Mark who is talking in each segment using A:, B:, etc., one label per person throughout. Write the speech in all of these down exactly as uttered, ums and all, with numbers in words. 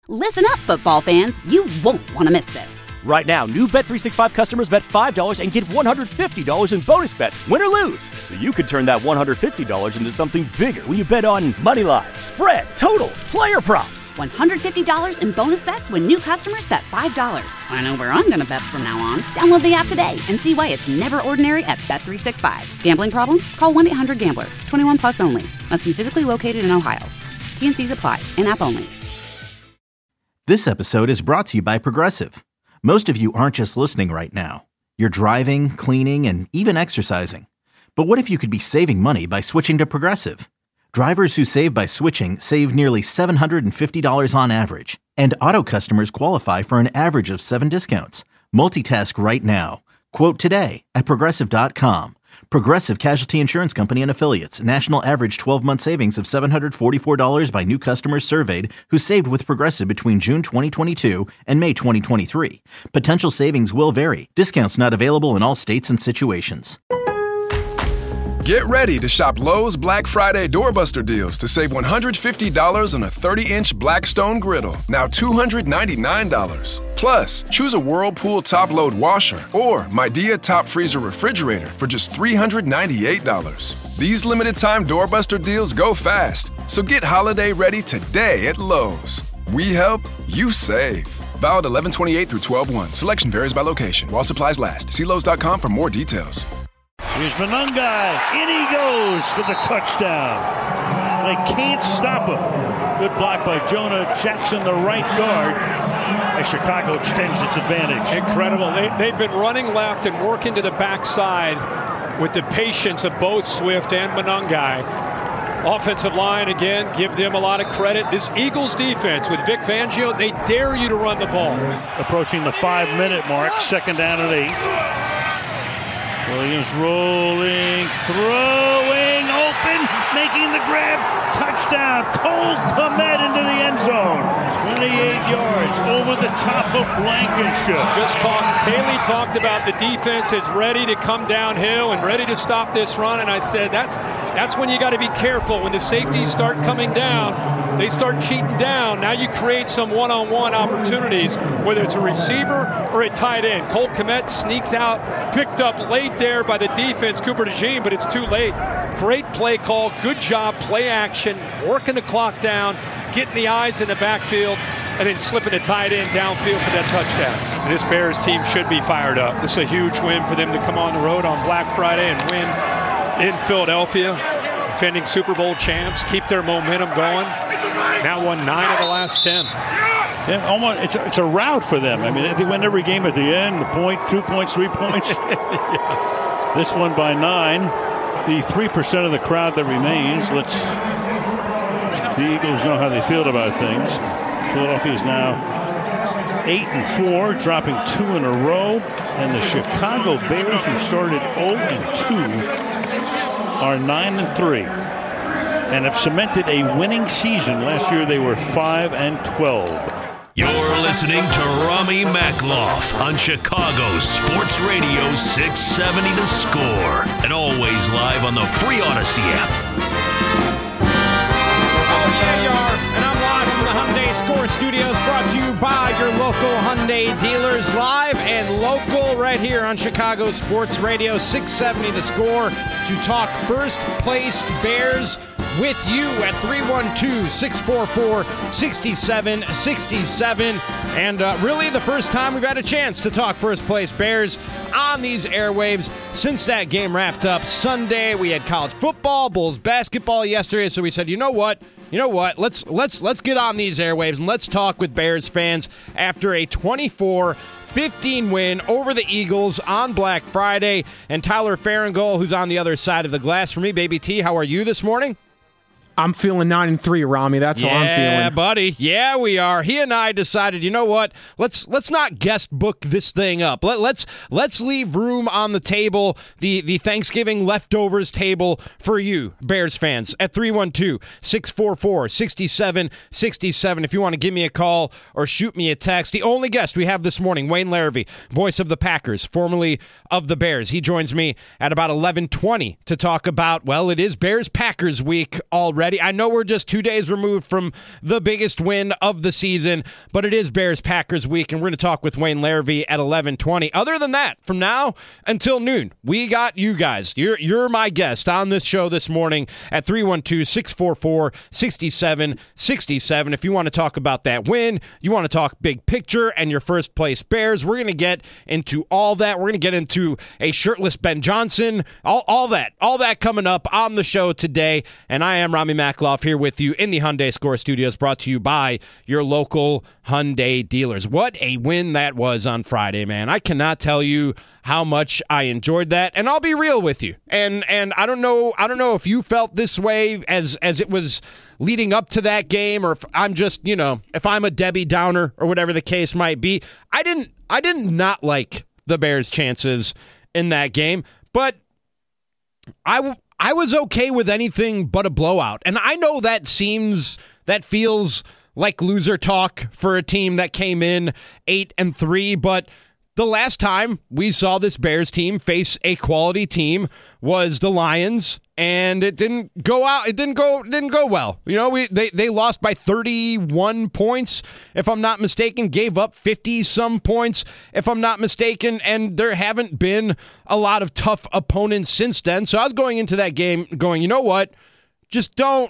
A: Listen up, football fans. You won't want to miss this.
B: Right now, new Bet three sixty-five customers bet five dollars and get one hundred fifty dollars in bonus bets, win or lose. So you could turn that one hundred fifty dollars into something bigger when you bet on money line, spread, totals, player props.
A: one hundred fifty dollars in bonus bets when new customers bet five dollars. I know where I'm going to bet from now on. Download the app today and see why it's never ordinary at Bet three sixty-five. Gambling problem? Call one eight hundred gambler. twenty-one plus only. Must be physically located in Ohio. T N Cs apply. In-app only.
C: This episode is brought to you by Progressive. Most of you aren't just listening right now. You're driving, cleaning, and even exercising. But what if you could be saving money by switching to Progressive? Drivers who save by switching save nearly seven hundred fifty dollars on average. And auto customers qualify for an average of seven discounts. Multitask right now. Quote today at Progressive dot com. Progressive Casualty Insurance Company and Affiliates. National average twelve-month savings of seven hundred forty-four dollars by new customers surveyed who saved with Progressive between June twenty twenty-two and May twenty twenty-three. Potential savings will vary. Discounts not available in all states and situations.
D: Get ready to shop Lowe's Black Friday Doorbuster deals to save one hundred fifty dollars on a thirty-inch Blackstone griddle, now two hundred ninety-nine dollars. Plus, choose a Whirlpool top-load washer or Midea top freezer refrigerator for just three hundred ninety-eight dollars. These limited-time Doorbuster deals go fast, so get holiday ready today at Lowe's. We help, you save. Valid eleven twenty-eight through twelve one. Selection varies by location. While supplies last. See Lowe's dot com for more details.
E: Here's Monungai. In he goes for the touchdown. They can't stop him. Good block by Jonah Jackson, the right guard, as Chicago extends its advantage.
F: Incredible. They, they've been running left and working to the backside with the patience of both Swift and Monungai. Offensive line, again, give them a lot of credit. This Eagles defense with Vic Fangio, they dare you to run the ball.
E: Approaching the five-minute mark, second down and eight. Williams rolling, throwing, open, making the grab, touchdown. Cole Kmet into the end zone. twenty-eight yards over the top of Blankenship.
F: Just talked, Haley talked about the defense is ready to come downhill and ready to stop this run, and I said that's that's when you got to be careful. When the safeties start coming down, they start cheating down. Now you create some one-on-one opportunities, whether it's a receiver or a tight end. Cole Kmet sneaks out, picked up late there by the defense, Cooper DeJean, but it's too late. Great play call, good job, play action, working the clock down, getting the eyes in the backfield, and then slipping the tight end downfield for that touchdown. And this Bears team should be fired up. This is a huge win for them to come on the road on Black Friday and win in Philadelphia. Defending Super Bowl champs, keep their momentum going. Now won nine of the last ten.
E: Yeah, almost, it's, a, it's a rout for them. I mean, if they win every game at the end, a point, two points, three points. Yeah. This one by nine. The three percent of the crowd that remains, let's the Eagles know how they feel about things. Philadelphia is now eight and four, dropping two in a row. And the Chicago Bears, who started oh and two, are nine and three. And have cemented a winning season. Last year they were five and twelve.
G: You're listening to Rami Makloff on Chicago Sports Radio six seventy The Score, and always live on the free Odyssey app.
H: Oh, yeah, you are. And I'm live from the Hyundai Score Studios, brought to you by your local Hyundai dealers, live and local right here on Chicago Sports Radio six seventy The Score, to talk first place Bears with you at three one two, six four four, six seven six seven. And uh, really the first time we've had a chance to talk first place Bears on these airwaves since that game wrapped up Sunday. We had college football, Bulls basketball yesterday, so we said, you know what? You know what? Let's let's let's get on these airwaves and let's talk with Bears fans after a twenty-four fifteen win over the Eagles on Black Friday. And Tyler Farringall, who's on the other side of the glass for me. Baby T, how are you this morning?
I: I'm feeling nine and three, Rami. That's
H: yeah,
I: how I'm feeling.
H: Yeah, buddy. Yeah, we are. He and I decided, you know what? Let's let's not guest book this thing up. Let, let's let's leave room on the table, the the Thanksgiving leftovers table for you, Bears fans, at three one two, six four four, six seven six seven. If you want to give me a call or shoot me a text. The only guest we have this morning, Wayne Larrivee, voice of the Packers, formerly of the Bears. He joins me at about eleven twenty to talk about, well, it is Bears-Packers week already. already. I know we're just two days removed from the biggest win of the season, but it is Bears-Packers week, and we're going to talk with Wayne Larrivee at eleven twenty. Other than that, from now until noon, we got you guys. You're, you're my guest on this show this morning at three one two, six four four, six seven six seven. If you want to talk about that win, you want to talk big picture and your first place Bears, we're going to get into all that. We're going to get into a shirtless Ben Johnson, all, all that, all that coming up on the show today. And I am Rami Makloff here with you in the Hyundai Score Studios, brought to you by your local Hyundai dealers. What a win that was on Friday, man. I cannot tell you how much I enjoyed that, and I'll be real with you. And and I don't know, I don't know if you felt this way as as it was leading up to that game, or if I'm just, you know, if I'm a Debbie Downer or whatever the case might be. I didn't I did not like the Bears' chances in that game, but I I was okay with anything but a blowout. And I know that seems that feels like loser talk for a team that came in eight and three, but the last time we saw this Bears team face a quality team was the Lions, and it didn't go out. It didn't go. Didn't go well. You know, we they they lost by thirty-one points, if I'm not mistaken. Gave up fifty some points, if I'm not mistaken, and there haven't been a lot of tough opponents since then. So I was going into that game going, you know what? Just don't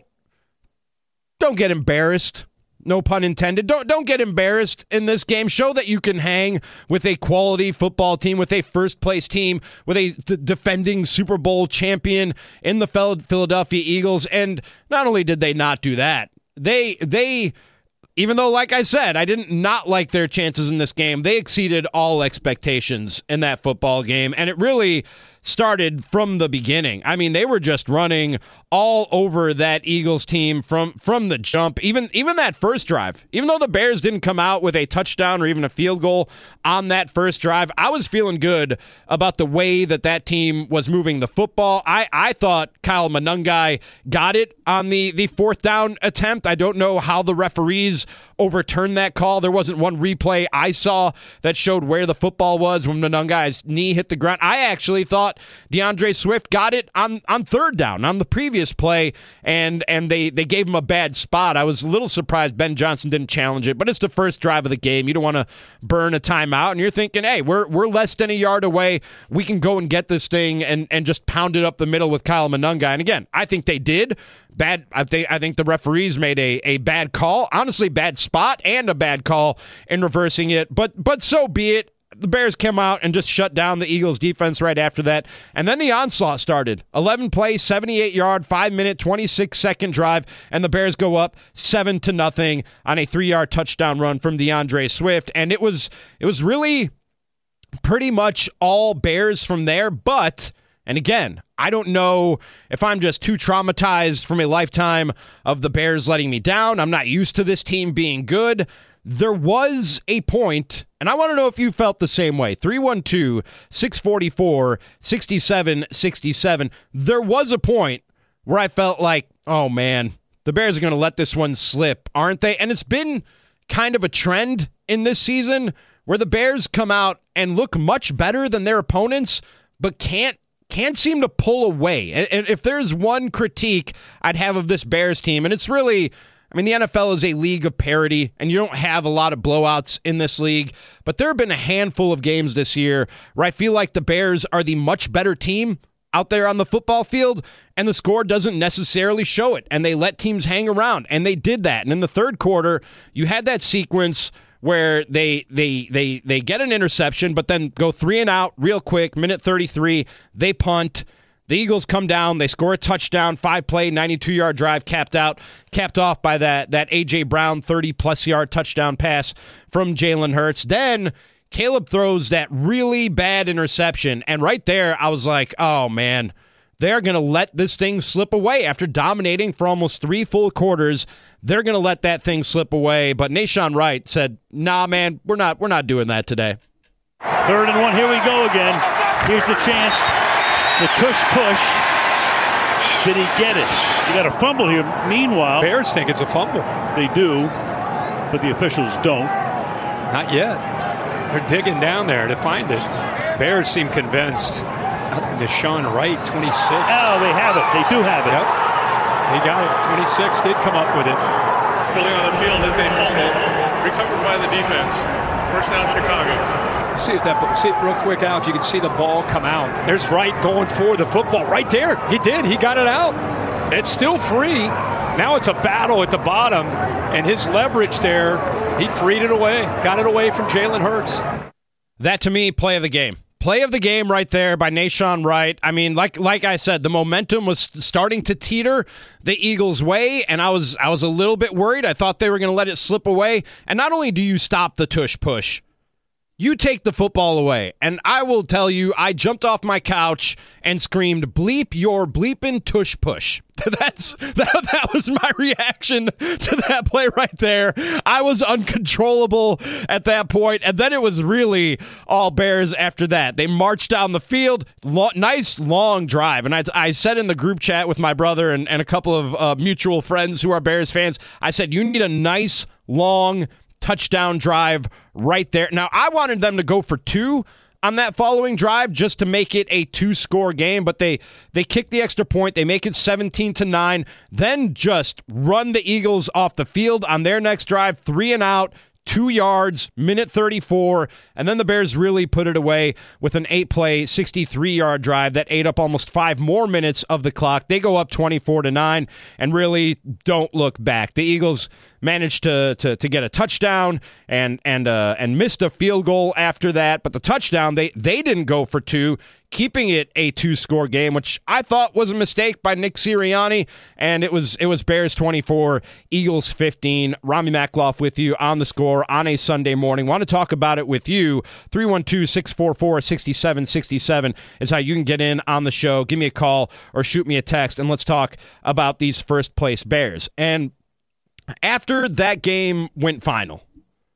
H: don't get embarrassed. No pun intended. Don't don't get embarrassed in this game. Show that you can hang with a quality football team, with a first-place team, with a d- defending Super Bowl champion in the Philadelphia Eagles. And not only did they not do that, they they even though, like I said, I didn't not like their chances in this game, they exceeded all expectations in that football game. And it really started from the beginning. I mean, they were just running all over that Eagles team from from the jump. Even even that first drive, even though the Bears didn't come out with a touchdown or even a field goal on that first drive, I was feeling good about the way that that team was moving the football. I, I thought Kyle Monangai got it on the, the fourth down attempt. I don't know how the referees overturned that call. There wasn't one replay I saw that showed where the football was when Monangai's knee hit the ground. I actually thought DeAndre Swift got it on, on third down on the previous play, and and they, they gave him a bad spot. I was a little surprised Ben Johnson didn't challenge it, but it's the first drive of the game. You don't want to burn a timeout, and you're thinking, hey, we're we're less than a yard away. We can go and get this thing and, and just pound it up the middle with Kyle Monangai. And again, I think they did. Bad. I think I think the referees made a, a bad call. Honestly, bad spot and a bad call in reversing it. But but so be it. The Bears came out and just shut down the Eagles defense right after that. And then the onslaught started. eleven play, seventy-eight yard, five minute, twenty-six second drive, and the Bears go up seven to nothing on a three yard touchdown run from DeAndre Swift. And it was it was really pretty much all Bears from there. But, and again, I don't know if I'm just too traumatized from a lifetime of the Bears letting me down. I'm not used to this team being good. There was a point, and I want to know if you felt the same way. three one two, six four four, six seven six seven. There was a point where I felt like, oh man, the Bears are going to let this one slip, aren't they? And it's been kind of a trend in this season where the Bears come out and look much better than their opponents, but can't can't seem to pull away. And if there's one critique I'd have of this Bears team, and it's really, I mean, the N F L is a league of parity, and you don't have a lot of blowouts in this league, but there have been a handful of games this year where I feel like the Bears are the much better team out there on the football field, and the score doesn't necessarily show it, and they let teams hang around, and they did that. And in the third quarter, you had that sequence where they they they they get an interception, but then go three and out real quick, minute thirty-three, they punt. The Eagles come down, they score a touchdown, five-play, ninety-two-yard drive, capped out, capped off by that that A J. Brown thirty-plus yard touchdown pass from Jalen Hurts. Then Caleb throws that really bad interception, and right there I was like, oh, man, they're going to let this thing slip away after dominating for almost three full quarters. They're going to let that thing slip away, but Nahshon Wright said, nah, man, we're not, we're not doing that today.
E: Third and one, here we go again. Here's the chance. The tush push. Did he get it? You got a fumble here. Meanwhile,
F: Bears think it's a fumble.
E: They do, but the officials don't.
F: Not yet. They're digging down there to find it. Bears seem convinced. Nahshon Wright, twenty-six.
E: Oh, they have it. They do have it.
F: Yep. He got it. twenty-six did come up with it.
J: Building on the field, it's a fumble recovered by the defense. First down, Chicago.
F: Let's see if that see it real quick, Al, if you can see the ball come out. There's Wright going for the football right there. He did. He got it out. It's still free. Now it's a battle at the bottom, and his leverage there, he freed it away. Got it away from Jalen Hurts.
H: That, to me, play of the game. Play of the game right there by Nahshon Wright. I mean, like like I said, the momentum was starting to teeter the Eagles' way, and I was I was a little bit worried. I thought they were going to let it slip away. And not only do you stop the tush push, you take the football away. And I will tell you, I jumped off my couch and screamed, bleep your bleepin' tush push. That's that, that was my reaction to that play right there. I was uncontrollable at that point, and then it was really all Bears after that. They marched down the field, lo- nice long drive, and I, I said in the group chat with my brother and, and a couple of uh, mutual friends who are Bears fans, I said, you need a nice long touchdown drive right there. Now, I wanted them to go for two on that following drive just to make it a two-score game, but they they kick the extra point, they make it seventeen to nine, then just run the Eagles off the field on their next drive, three and out, two yards, minute thirty-four, and then the Bears really put it away with an eight-play, sixty-three-yard drive that ate up almost five more minutes of the clock. They go up twenty-four to nine and really don't look back. The Eagles managed to to, to get a touchdown and and uh, and missed a field goal after that, but the touchdown, they they didn't go for two, keeping it a two-score game, which I thought was a mistake by Nick Sirianni, and it was it was Bears twenty-four, Eagles fifteen. Rami Makloff with you on The Score on a Sunday morning. Want to talk about it with you. three one two, six four four, six seven six seven is how you can get in on the show. Give me a call or shoot me a text, and let's talk about these first-place Bears. And after that game went final,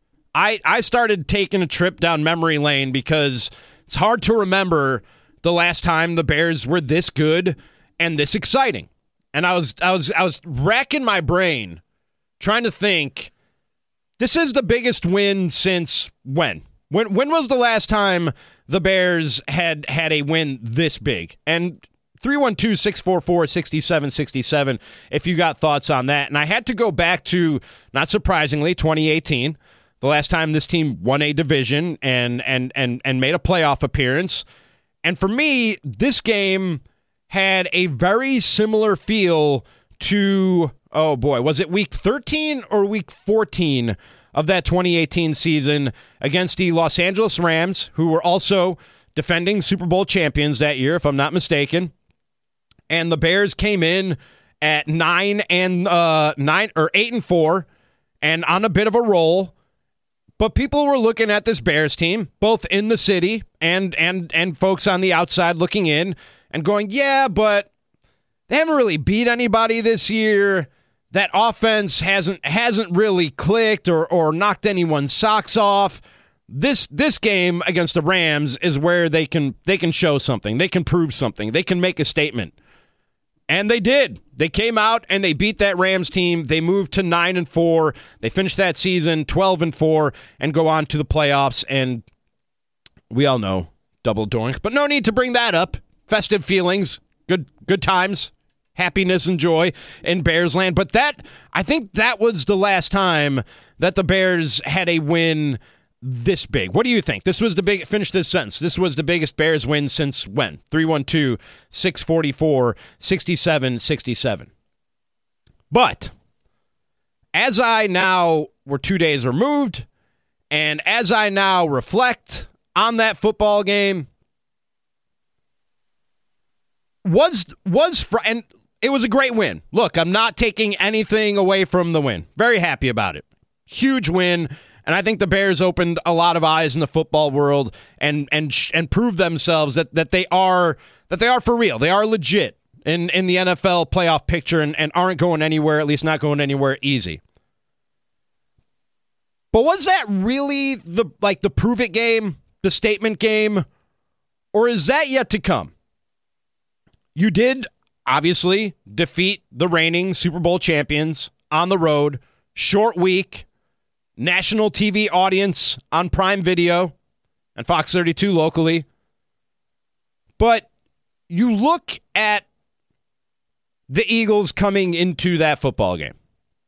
H: I I started taking a trip down memory lane because it's hard to remember the last time the Bears were this good and this exciting. And I was I was I was racking my brain trying to think, this is the biggest win since when? When when was the last time the Bears had had a win this big? And three one two, six four four, six seven six seven if you got thoughts on that. And I had to go back to, not surprisingly, twenty eighteen, the last time this team won a division and and and and made a playoff appearance. And for me, this game had a very similar feel to, oh boy, was it week thirteen or week fourteen of that twenty eighteen season against the Los Angeles Rams, who were also defending Super Bowl champions that year, if I'm not mistaken. And the Bears came in at nine and uh, nine or eight and four, and on a bit of a roll. But people were looking at this Bears team, both in the city and and and folks on the outside looking in, and going, yeah, but they haven't really beat anybody this year. That offense hasn't hasn't really clicked or or knocked anyone's socks off. This this game against the Rams is where they can they can show something. They can prove something. They can make a statement. And they did. They came out and they beat that Rams team. They moved to nine and four. They finished that season twelve and four and go on to the playoffs. And we all know, double doink. But no need to bring that up. Festive feelings, good good times, happiness and joy in Bears land. But that, I think that was the last time that the Bears had a win this big. What do you think? This was the big, finish this sentence. This was the biggest Bears win since when? three one two, six four four, six seven six seven. But as I now, we're two days removed, and as I now reflect on that football game, was, was, fr- and it was a great win. Look, I'm not taking anything away from the win. Very happy about it. Huge win. And I think the Bears opened a lot of eyes in the football world and and and proved themselves that, that they are that they are for real. They are legit in, in the N F L playoff picture and, and aren't going anywhere, at least not going anywhere easy. But was that really the like the prove it game, the statement game, or is that yet to come? You did obviously defeat the reigning Super Bowl champions on the road, short week. National T V audience on Prime Video and Fox thirty-two locally. But you look at the Eagles coming into that football game.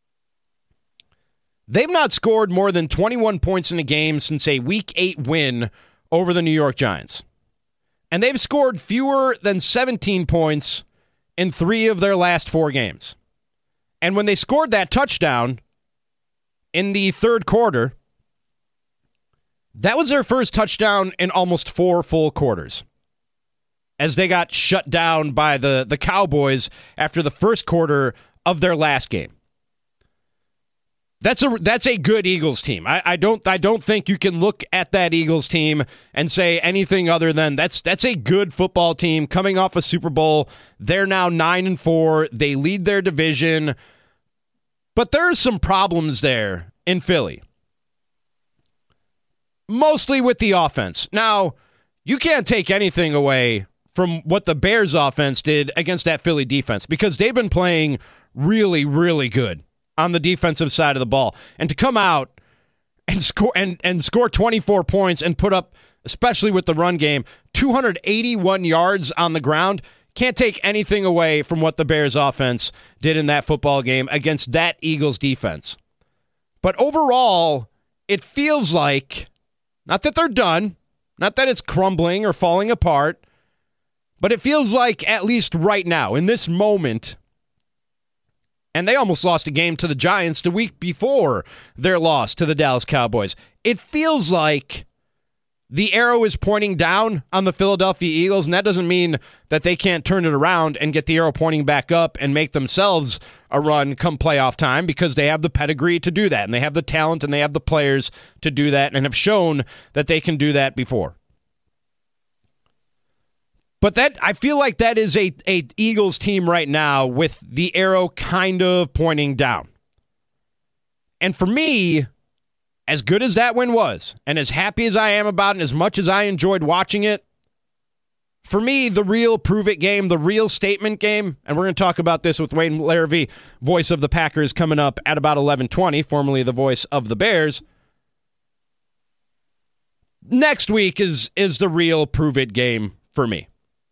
H: They've not scored more than twenty-one points in a game since a Week eight win over the New York Giants. And they've scored fewer than seventeen points in three of their last four games. And when they scored that touchdown in the third quarter, that was their first touchdown in almost four full quarters, as they got shut down by the, the Cowboys after the first quarter of their last game. That's a that's a good Eagles team. I, I don't I don't think you can look at that Eagles team and say anything other than that's that's a good football team coming off a Super Bowl. They're now nine and four. They lead their division, but there are some problems there in Philly, mostly with the offense. Now, you can't take anything away from what the Bears offense did against that Philly defense, because they've been playing really, really good on the defensive side of the ball. And to come out and score and, and score twenty-four points and put up, especially with the run game, two hundred eighty-one yards on the ground, can't take anything away from what the Bears offense did in that football game against that Eagles defense. But overall, it feels like, not that they're done, not that it's crumbling or falling apart, but it feels like, at least right now, in this moment, and they almost lost a game to the Giants the week before their loss to the Dallas Cowboys. It feels like the arrow is pointing down on the Philadelphia Eagles, and that doesn't mean that they can't turn it around and get the arrow pointing back up and make themselves a run come playoff time, because they have the pedigree to do that, and they have the talent, and they have the players to do that, and have shown that they can do that before. But that I feel like that is a, a Eagles team right now with the arrow kind of pointing down. And for me, as good as that win was, and as happy as I am about it, and as much as I enjoyed watching it, for me, the real prove-it game, the real statement game, and we're going to talk about this with Wayne Larrivee, voice of the Packers, coming up at about eleven twenty, formerly the voice of the Bears. Next week is, is the real prove-it game for me.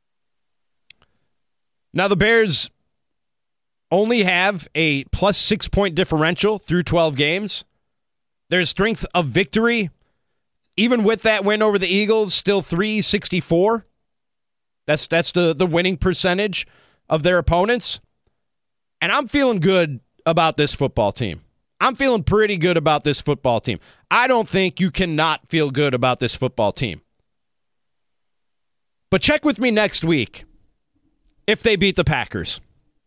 H: Now, the Bears only have a plus six-point differential through twelve games. Their strength of victory, even with that win over the Eagles, still three sixty-four. That's that's the, the winning percentage of their opponents. And I'm feeling good about this football team. I'm feeling pretty good about this football team. I don't think you cannot feel good about this football team. But check with me next week if they beat the Packers.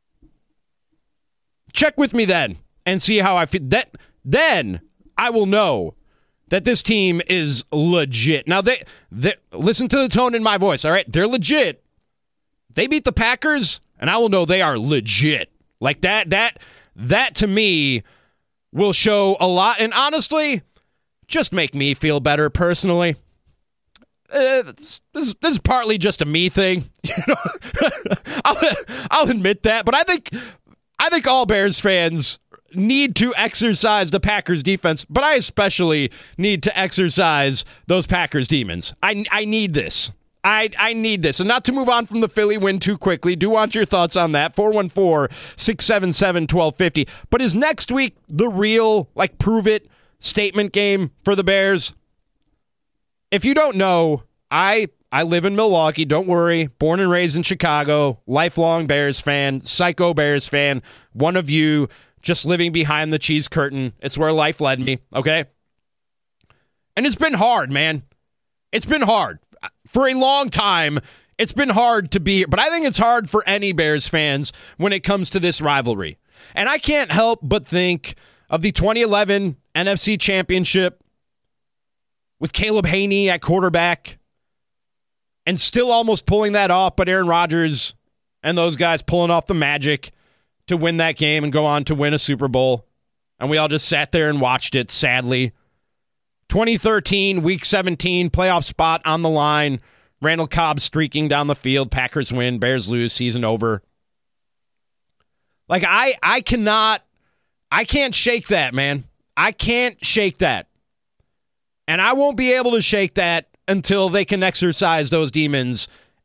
H: Check with me then and see how I feel. That, then I will know that this team is legit. Now, they, they listen to the tone in my voice, all right? They're legit. They beat the Packers, and I will know they are legit. Like that, that, that to me will show a lot. And honestly, just make me feel better personally. Uh, this, this, this is partly just a me thing, you know. I'll, I'll admit that, but I think I think all Bears fans need to exercise the Packers defense, but I especially need to exercise those Packers demons. I I need this. I I need this. And not to move on from the Philly win too quickly, do want your thoughts on that. four one four, six seven seven, one two five zero. But is next week the real, like, prove it statement game for the Bears? If you don't know, I I live in Milwaukee, don't worry. Born and raised in Chicago, lifelong Bears fan, psycho Bears fan, one of you just living behind the cheese curtain. It's where life led me, okay? And it's been hard, man. It's been hard. For a long time, it's been hard to be, but I think it's hard for any Bears fans when it comes to this rivalry. And I can't help but think of the twenty eleven N F C Championship with Caleb Haney at quarterback, and still almost pulling that off, but Aaron Rodgers and those guys pulling off the magic to win that game and go on to win a Super Bowl. And we all just sat there and watched it, sadly. twenty thirteen, Week seventeen, playoff spot on the line. Randall Cobb streaking down the field. Packers win, Bears lose, season over. Like, I, I cannot, I can't shake that, man. I can't shake that. And I won't be able to shake that until they can exercise those demons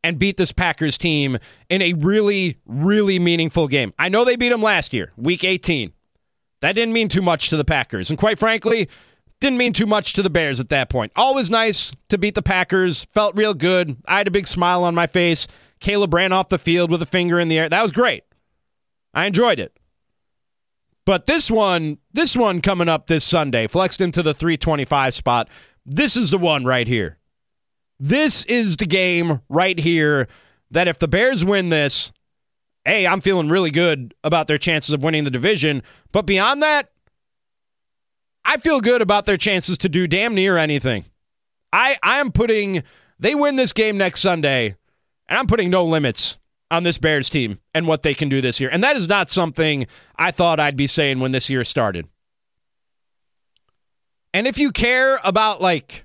H: and beat this Packers team in a really, really meaningful game. I know they beat them last year, week eighteen. That didn't mean too much to the Packers. And quite frankly, didn't mean too much to the Bears at that point. Always nice to beat the Packers. Felt real good. I had a big smile on my face. Caleb ran off the field with a finger in the air. That was great. I enjoyed it. But this one, this one coming up this Sunday, flexed into the three twenty-five spot. This is the one right here. This is the game right here that if the Bears win this, hey, I'm feeling really good about their chances of winning the division. But beyond that, I feel good about their chances to do damn near anything. I, I am putting, they win this game next Sunday, and I'm putting no limits on this Bears team and what they can do this year. And that is not something I thought I'd be saying when this year started. And if you care about, like,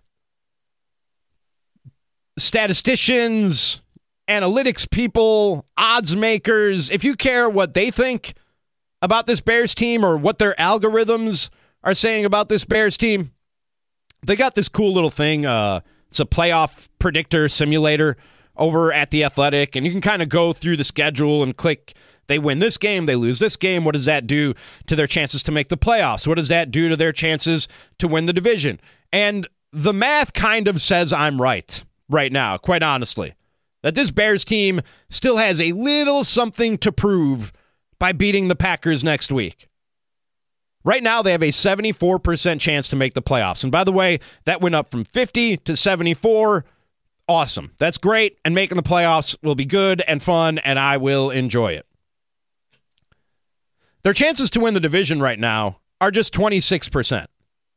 H: statisticians, analytics people, odds makers, if you care what they think about this Bears team or what their algorithms are saying about this Bears team, they got this cool little thing. Uh, it's a playoff predictor simulator over at The Athletic, and you can kind of go through the schedule and click, they win this game, they lose this game. What does that do to their chances to make the playoffs? What does that do to their chances to win the division? And the math kind of says I'm right. Right now, quite honestly, that this Bears team still has a little something to prove by beating the Packers next week. Right now, they have a seventy-four percent chance to make the playoffs. And by the way, that went up from fifty to seventy-four. Awesome. That's great. And making the playoffs will be good and fun, and I will enjoy it. Their chances to win the division right now are just twenty-six percent.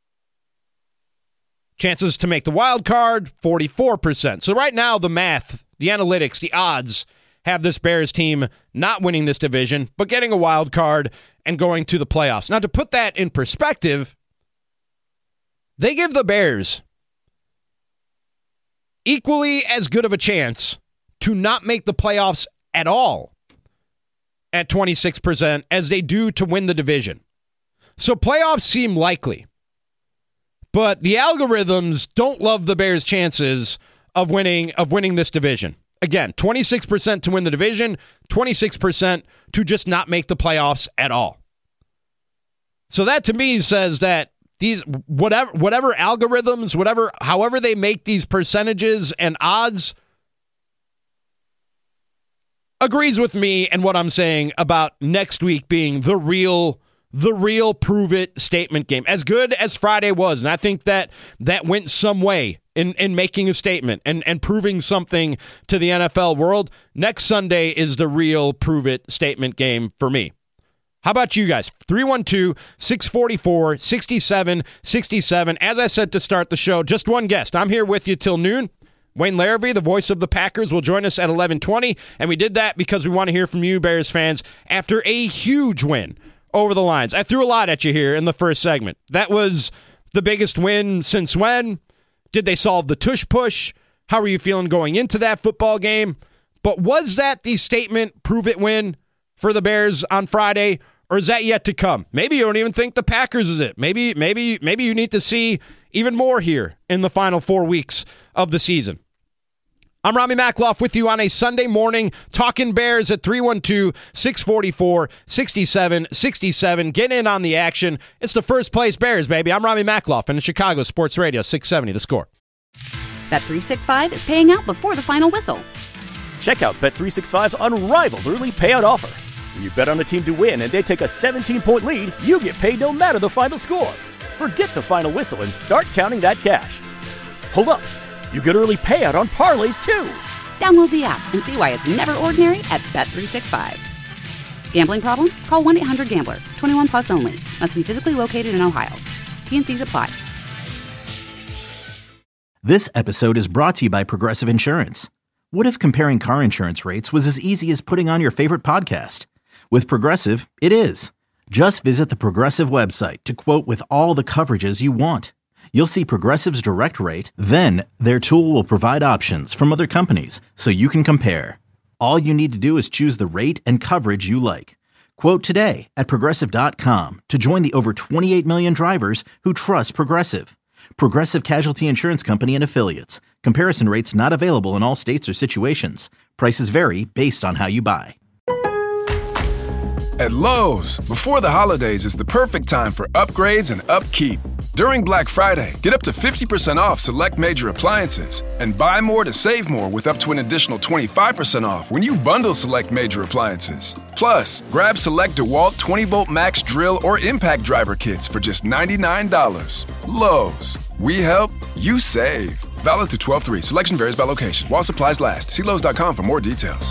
H: Chances to make the wild card, forty-four percent. So right now, the math, the analytics, the odds have this Bears team not winning this division, but getting a wild card and going to the playoffs. Now, to put that in perspective, they give the Bears equally as good of a chance to not make the playoffs at all at twenty-six percent as they do to win the division. So playoffs seem likely. But the algorithms don't love the Bears' chances of winning of winning this division. Again, twenty-six percent to win the division, twenty-six percent to just not make the playoffs at all. So that to me says that these whatever whatever algorithms, whatever however they make these percentages and odds agrees with me and what I'm saying about next week being the real The real prove-it statement game. As good as Friday was, and I think that that went some way in, in making a statement and, and proving something to the N F L world, next Sunday is the real prove-it statement game for me. How about you guys? three one two, six four four, six seven six seven. As I said to start the show, just one guest. I'm here with you till noon. Wayne Larrivee, the voice of the Packers, will join us at eleven twenty, and we did that because we want to hear from you, Bears fans, after a huge win over the Lions. I threw a lot at you here in the first segment. That was the biggest win since when? Did they solve the tush push? How are you feeling going into that football game? But was that the statement prove-it win for the Bears on Friday, or is that yet to come? Maybe you don't even think the Packers is it. Maybe, maybe, maybe you need to see even more here in the final four weeks of the season. I'm Rami Makloff with you on a Sunday morning, talking Bears at three one two, six four four, six seven six seven. Get in on the action. It's the first place Bears, baby. I'm Rami Makloff in Chicago Sports Radio, six seventy The Score.
A: Bet three sixty-five is paying out before the final whistle.
B: Check out Bet three sixty-five's unrivaled early payout offer. When you bet on a team to win and they take a seventeen-point lead, you get paid no matter the final score. Forget the final whistle and start counting that cash. Hold up. You get early payout on parlays, too.
A: Download the app and see why it's never ordinary at Bet three sixty-five. Gambling problem? Call one eight hundred gambler. twenty-one plus only. Must be physically located in Ohio. T N Cs apply.
C: This episode is brought to you by Progressive Insurance. What if comparing car insurance rates was as easy as putting on your favorite podcast? With Progressive, it is. Just visit the Progressive website to quote with all the coverages you want. You'll see Progressive's direct rate, then their tool will provide options from other companies so you can compare. All you need to do is choose the rate and coverage you like. Quote today at Progressive dot com to join the over twenty-eight million drivers who trust Progressive. Progressive Casualty Insurance Company and Affiliates. Comparison rates not available in all states or situations. Prices vary based on how you buy.
D: At Lowe's, before the holidays is the perfect time for upgrades and upkeep. During Black Friday, get up to fifty percent off select major appliances and buy more to save more with up to an additional twenty-five percent off when you bundle select major appliances. Plus, grab select DeWalt twenty volt max drill or impact driver kits for just ninety-nine dollars. Lowe's, we help, you save. Valid through twelve three. Selection varies by location. While supplies last. See Lowe's dot com for more details.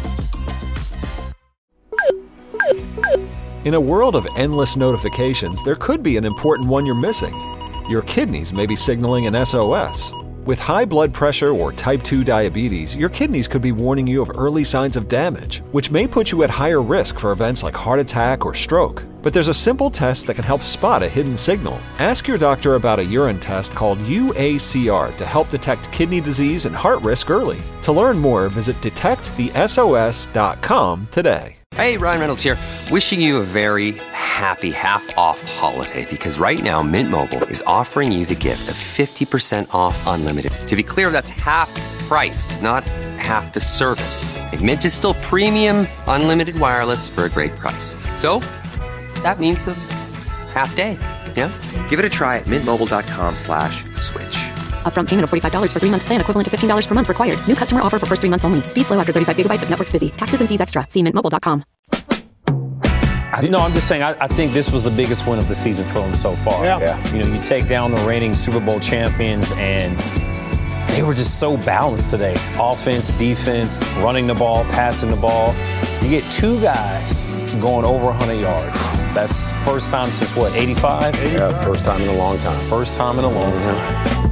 K: In a world of endless notifications, there could be an important one you're missing. Your kidneys may be signaling an S O S. With high blood pressure or type two diabetes, your kidneys could be warning you of early signs of damage, which may put you at higher risk for events like heart attack or stroke. But there's a simple test that can help spot a hidden signal. Ask your doctor about a urine test called U A C R to help detect kidney disease and heart risk early. To learn more, visit detect the S O S dot com today.
L: Hey, Ryan Reynolds here, wishing you a very happy half-off holiday, because right now Mint Mobile is offering you the gift of fifty percent off unlimited. To be clear, that's half price, not half the service. And Mint is still premium unlimited wireless for a great price. So, that means a half day, yeah? Give it a try at mintmobile.com slash switch.
M: Upfront payment of forty-five dollars for three-month plan equivalent to fifteen dollars per month required. New customer offer for first three months only. Speed slow after thirty-five gigabytes if network's busy. Taxes and fees extra. See mint mobile dot com.
N: No, I'm just saying, I, I think this was the biggest win of the season for them so far.
O: Yeah. yeah.
N: You know, you take down the reigning Super Bowl champions, and they were just so balanced today. Offense, defense, running the ball, passing the ball. You get two guys going over one hundred yards. That's first time since, what, eighty-five?
O: Yeah, first time in a long time.
N: First time in a long time.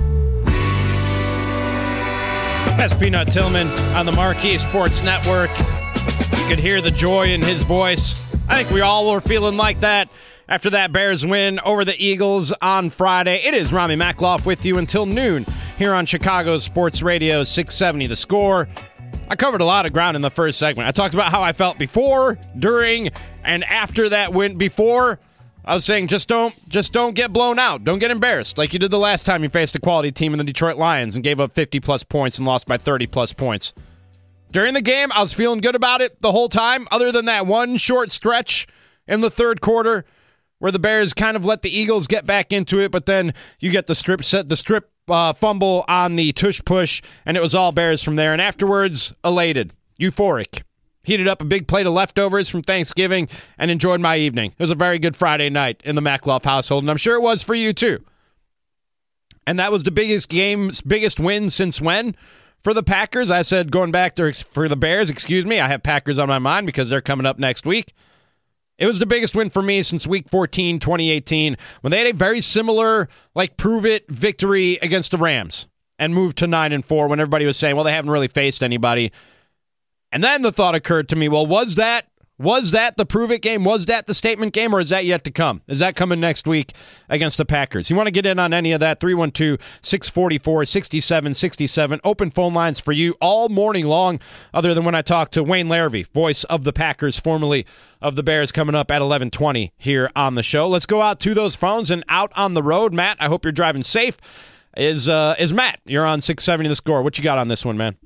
H: That's Peanut Tillman on the Marquee Sports Network. You could hear the joy in his voice. I think we all were feeling like that after that Bears win over the Eagles on Friday. It is Rami Makloff with you until noon here on Chicago Sports Radio six seventy The Score. I covered a lot of ground in the first segment. I talked about how I felt before, during, and after that win. Before, I was saying just don't just don't get blown out. Don't get embarrassed like you did the last time you faced a quality team in the Detroit Lions and gave up fifty-plus points and lost by thirty-plus points. During the game, I was feeling good about it the whole time, other than that one short stretch in the third quarter where the Bears kind of let the Eagles get back into it, but then you get the strip set, the strip uh, fumble on the tush push, and it was all Bears from there. And afterwards, elated, euphoric. Heated up a big plate of leftovers from Thanksgiving and enjoyed my evening. It was a very good Friday night in the Makloff household, and I'm sure it was for you too. And that was the biggest game, biggest win since when for the Packers? I said going back to, for the Bears, excuse me. I have Packers on my mind because they're coming up next week. It was the biggest win for me since week fourteen, twenty eighteen, when they had a very similar, like, prove-it victory against the Rams and moved to nine and four when everybody was saying, well, they haven't really faced anybody. And then the thought occurred to me, well, was that was that the prove-it game? Was that the statement game, or is that yet to come? Is that coming next week against the Packers? You want to get in on any of that? three one two, six four four, six seven six seven. Open phone lines for you all morning long, other than when I talk to Wayne Larrivee, voice of the Packers, formerly of the Bears, coming up at eleven twenty here on the show. Let's go out to those phones and out on the road. Matt, I hope you're driving safe. Is, uh, is Matt, you're on six seventy The Score. What you got on this one, man?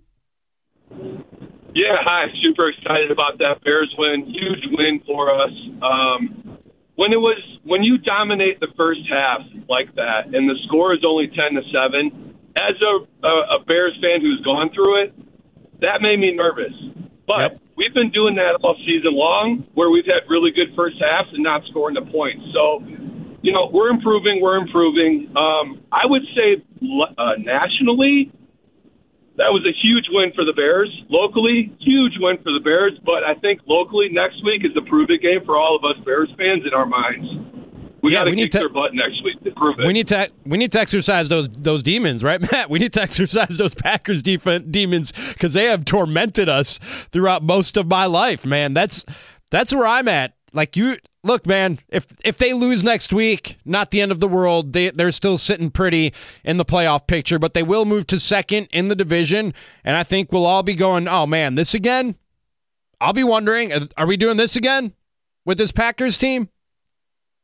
P: Yeah, hi. Super excited about that Bears win. Huge win for us. Um, when it was when you dominate the first half like that, and the score is only ten to seven, as a, a, a Bears fan who's gone through it, that made me nervous. But yep. We've been doing that all season long, where we've had really good first halves and not scoring the points. So, you know, we're improving. We're improving. Um, I would say uh, nationally, that was a huge win for the Bears. Locally, huge win for the Bears. But I think locally, next week is a prove-it game for all of us Bears fans in our minds. We
H: yeah,
P: got to
H: kick
P: to, their butt next week to prove it.
H: We need to we need to exercise those those demons, right, Matt? We need to exercise those Packers defense demons, because they have tormented us throughout most of my life, man. That's that's where I'm at. Like, you look, man, if if they lose next week, not the end of the world. They they're still sitting pretty in the playoff picture, but they will move to second in the division, and I think we'll all be going, oh man, this again? I'll be wondering, are we doing this again with this Packers team?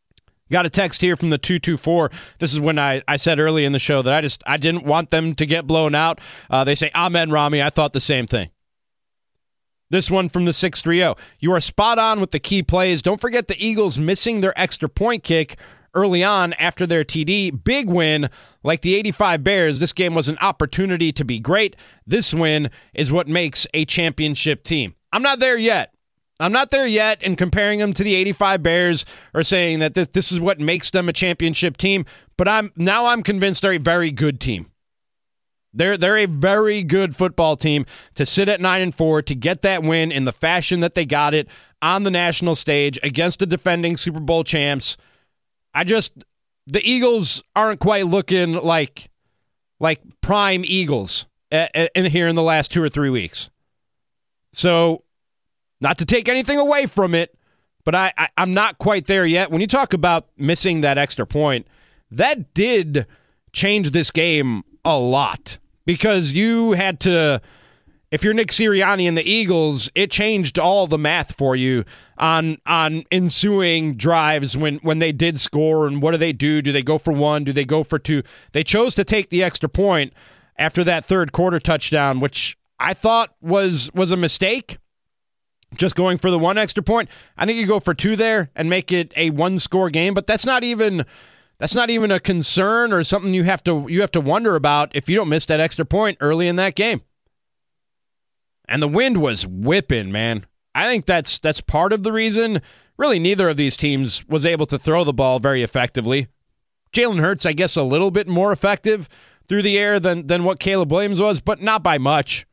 H: Got a text here from the two two four. This is when I, I said early in the show that I just I didn't want them to get blown out. Uh, they say, amen, Rami. I thought the same thing. This one from the six three zero. You are spot on with the key plays. Don't forget the Eagles missing their extra point kick early on after their T D. Big win. Like the eighty-five Bears, this game was an opportunity to be great. This win is what makes a championship team. I'm not there yet. I'm not there yet in comparing them to the eighty-five Bears or saying that th- this is what makes them a championship team, but I'm now I'm convinced they're a very good team. They're they're a very good football team to sit at nine and four, to get that win in the fashion that they got it on the national stage against the defending Super Bowl champs. I just the Eagles aren't quite looking like like prime Eagles in here in the last two or three weeks. So, not to take anything away from it, but I, I, I'm not quite there yet. When you talk about missing that extra point, that did change this game a lot because you had to, if you're Nick Sirianni and the Eagles, it changed all the math for you on on ensuing drives when, when they did score and what do they do? Do they go for one? Do they go for two? They chose to take the extra point after that third quarter touchdown, which I thought was was a mistake. Just going for the one extra point. I think you go for two there and make it a one-score game, but that's not even that's not even a concern or something you have to you have to wonder about if you don't miss that extra point early in that game. And the wind was whipping, man. I think that's that's part of the reason. Really, neither of these teams was able to throw the ball very effectively. Jalen Hurts, I guess, a little bit more effective through the air than than what Caleb Williams was, but not by much.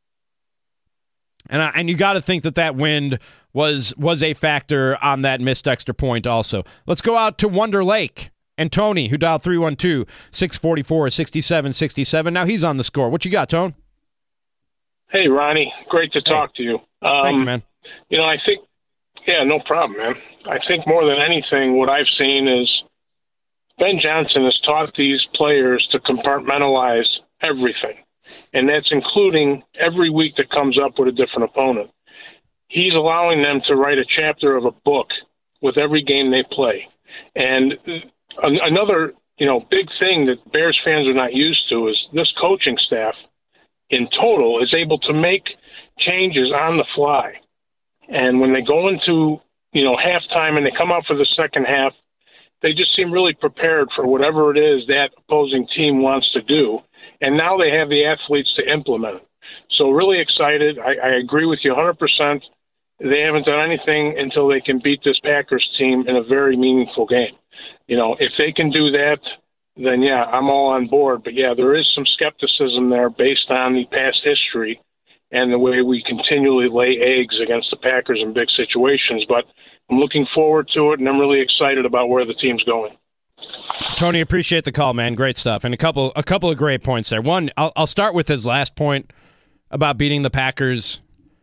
H: And I, and you got to think that that wind was was a factor on that missed extra point also. Let's go out to Wonder Lake and Tony, who dialed three one two, six four four, six seven six seven. Now he's on the score. What you got, Tone?
Q: Hey, Ronnie. Great to talk
H: hey.
Q: to you. Um,
H: Thank you, man.
Q: You know, I think, yeah, no problem, man. I think more than anything, what I've seen is Ben Johnson has taught these players to compartmentalize everything. And that's including every week that comes up with a different opponent. He's allowing them to write a chapter of a book with every game they play. And another, you know, big thing that Bears fans are not used to is this coaching staff in total is able to make changes on the fly. And when they go into, you know, halftime and they come out for the second half, they just seem really prepared for whatever it is that opposing team wants to do. And now they have the athletes to implement it. So really excited. I, I agree with you one hundred percent. They haven't done anything until they can beat this Packers team in a very meaningful game. You know, if they can do that, then, yeah, I'm all on board. But, yeah, there is some skepticism there based on the past history and the way we continually lay eggs against the Packers in big situations. But I'm looking forward to it, and I'm really excited about where the team's going.
H: Tony, appreciate the call, man. Great stuff. And a couple a couple of great points there. One, I'll, I'll start with his last point about beating the Packers.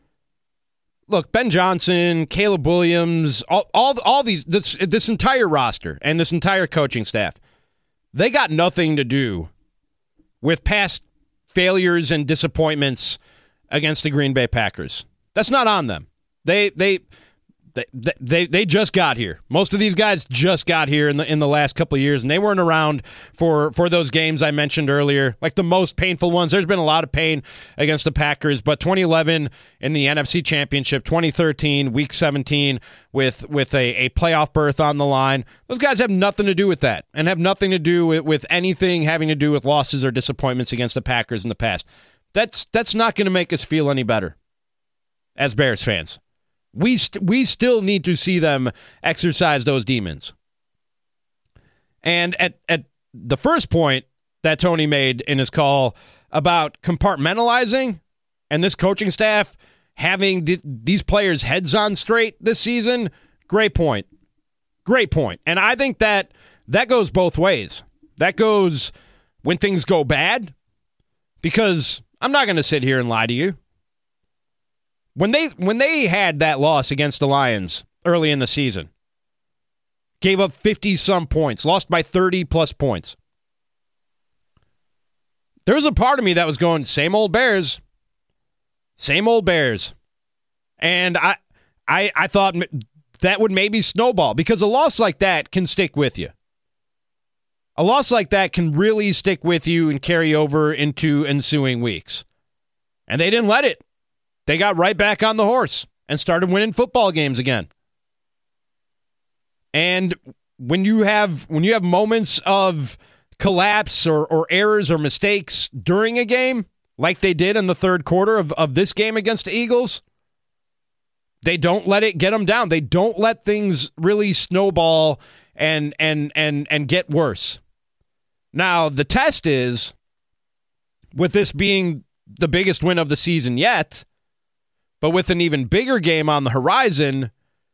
H: Look, Ben Johnson, Caleb Williams, all all, all these this, this entire roster and this entire coaching staff, they got nothing to do with past failures and disappointments against the Green Bay Packers. That's not on them. They they They, they they just got here. Most of these guys just got here in the in the last couple of years, and they weren't around for, for those games I mentioned earlier, like the most painful ones. There's been a lot of pain against the Packers, but twenty eleven in the N F C Championship, twenty thirteen, Week seventeen, with with a, a playoff berth on the line, those guys have nothing to do with that, and have nothing to do with, with anything having to do with losses or disappointments against the Packers in the past. That's that's not going to make us feel any better as Bears fans. We st- we still need to see them exercise those demons. And at, at the first point that Tony made in his call about compartmentalizing and this coaching staff having th- these players' heads on straight this season, great point. Great point. And I think that that goes both ways. That goes when things go bad, because I'm not going to sit here and lie to you. When they when they had that loss against the Lions early in the season, gave up fifty-some points, lost by thirty-plus points, there was a part of me that was going, same old Bears, same old Bears. And I I, I thought that would maybe snowball, because a loss like that can stick with you. A loss like that can really stick with you and carry over into ensuing weeks. And they didn't let it. They got right back on the horse and started winning football games again. And when you have when you have moments of collapse or, or errors or mistakes during a game, like they did in the third quarter of, of this game against the Eagles, they don't let it get them down. They don't let things really snowball and and and and get worse. Now, the test is, with this being the biggest win of the season yet, but with an even bigger game on the horizon,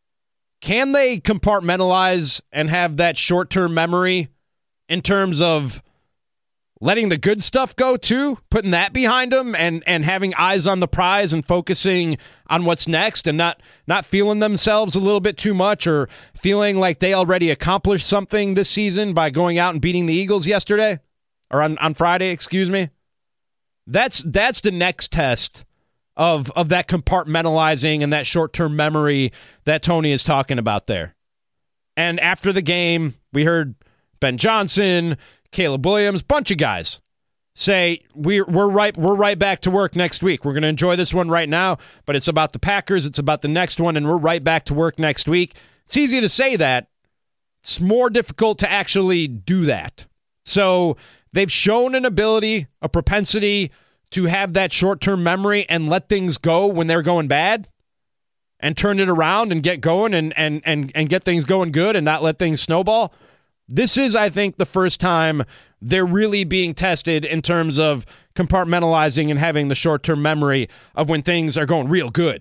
H: can they compartmentalize and have that short-term memory in terms of letting the good stuff go too, putting that behind them and, and having eyes on the prize and focusing on what's next and not, not feeling themselves a little bit too much or feeling like they already accomplished something this season by going out and beating the Eagles yesterday or on, on Friday, excuse me. That's that's the next test of, of that compartmentalizing and that short-term memory that Tony is talking about there. And after the game, we heard Ben Johnson, Caleb Williams, bunch of guys say we're we're right we're right back to work next week. We're going to enjoy this one right now, but it's about the Packers, it's about the next one, and we're right back to work next week. It's easy to say that. It's more difficult to actually do that. So they've shown an ability, a propensity to have that short-term memory and let things go when they're going bad and turn it around and get going and and and, and get things going good and not let things snowball. This is, I think, the first time they're really being tested in terms of compartmentalizing and having the short-term memory of when things are going real good.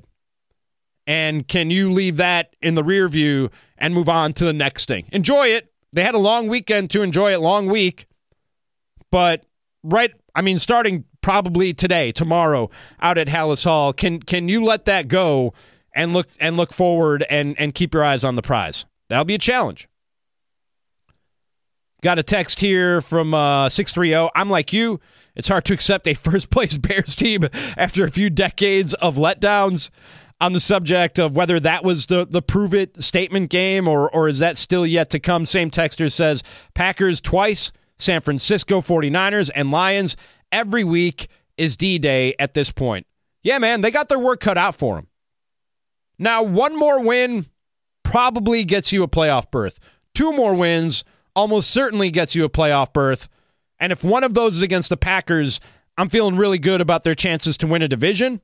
H: And can you leave that in the rear view and move on to the next thing? Enjoy it. They had a long weekend to enjoy it, long week. But right, I mean, starting probably today, tomorrow, out at Hallis Hall, can can you let that go and look and look forward and, and keep your eyes on the prize? That'll be a challenge. Got a text here from uh, six three zero. I'm like you. It's hard to accept a first-place Bears team after a few decades of letdowns. On the subject of whether that was the, the prove-it statement game or, or is that still yet to come, same texter says, Packers twice, San Francisco forty-niners, and Lions every week is D-Day at this point. Yeah, man, they got their work cut out for them. Now, one more win probably gets you a playoff berth. Two more wins almost certainly gets you a playoff berth. And if one of those is against the Packers, I'm feeling really good about their chances to win a division.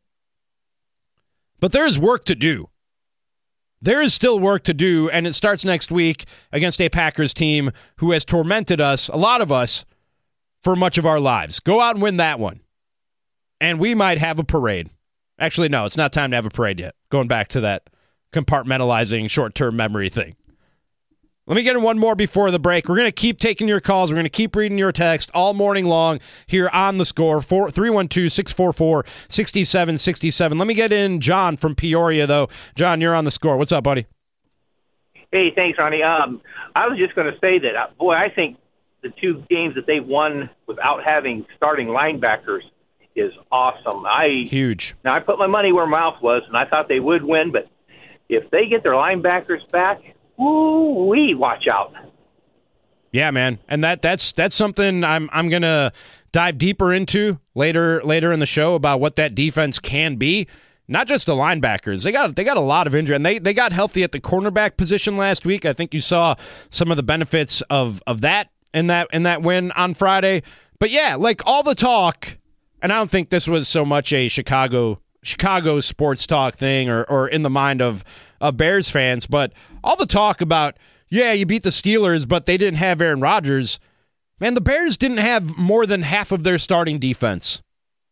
H: But there is work to do. There is still work to do, and it starts next week against a Packers team who has tormented us, a lot of us, for much of our lives. Go out and win that one. And we might have a parade. Actually, no, it's not time to have a parade yet. Going back to that compartmentalizing short-term memory thing. Let me get in one more before the break. We're going to keep taking your calls. We're going to keep reading your text all morning long here on The Score. three one two, six four four, six seven six seven. Let me get in John from Peoria, though. John, you're on The Score. What's up, buddy?
R: Hey, thanks, Ronnie. Um, I was just going to say that, uh, boy, I think the two games that they've won without having starting linebackers is awesome. I
H: Huge.
R: Now, I put my money where my mouth was, and I thought they would win, but if they get their linebackers back, ooh-wee, watch out.
H: Yeah, man. And that that's that's something I'm I'm going to dive deeper into later later in the show about what that defense can be. Not just the linebackers. They got they got a lot of injury, and they, they got healthy at the cornerback position last week. I think you saw some of the benefits of, of that in that in that win on Friday. But yeah, like all the talk, and I don't think this was so much a Chicago Chicago sports talk thing or, or in the mind of, of Bears fans, but all the talk about, yeah, you beat the Steelers, but they didn't have Aaron Rodgers. Man, the Bears didn't have more than half of their starting defense.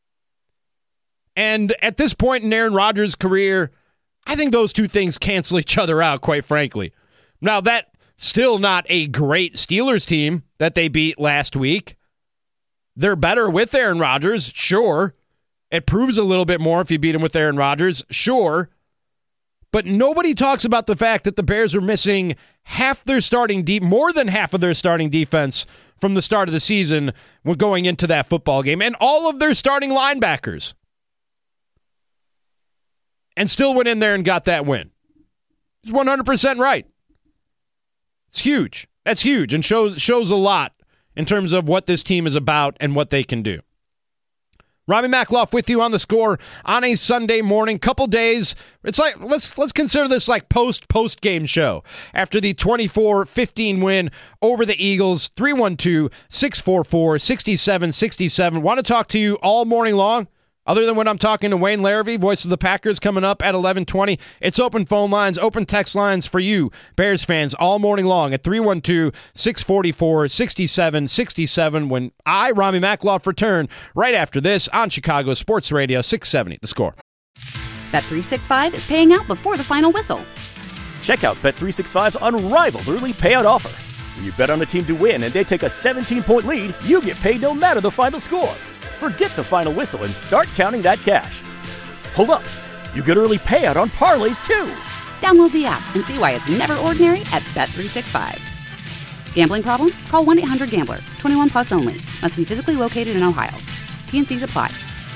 H: And at this point in Aaron Rodgers' career, I think those two things cancel each other out, quite frankly. Now, that's still not a great Steelers team that they beat last week. They're better with Aaron Rodgers, sure. It proves a little bit more if you beat him with Aaron Rodgers, sure. But nobody talks about the fact that the Bears are missing half their starting deep, more than half of their starting defense from the start of the season when going into that football game, and all of their starting linebackers. And still went in there and got that win. He's one hundred percent right. It's huge. That's huge and shows shows a lot in terms of what this team is about and what they can do. Rami Makloff with you on the Score on a Sunday morning. Couple days. It's like let's let's consider this like post post game show after the twenty-four fifteen win over the Eagles. three one two, six four four, six seven six seven. Want to talk to you all morning long? Other than when I'm talking to Wayne Larrivee, voice of the Packers, coming up at eleven twenty. It's open phone lines, open text lines for you, Bears fans, all morning long at three one two, six four four, six seven six seven when I, Rami Makloff, return right after this on Chicago Sports Radio six seventy The Score.
A: Bet three sixty-five is paying out before the final whistle.
B: Check out Bet three sixty-five's unrivaled early payout offer. When you bet on a team to win and they take a seventeen-point lead, you get paid no matter the final score. Forget the final whistle and start counting that cash. Hold up. You get early payout on parlays, too.
A: Download the app and see why it's never ordinary at Bet three sixty-five. Gambling problem? Call one eight hundred gambler. twenty-one plus only. Must be physically located in Ohio. T and C's apply.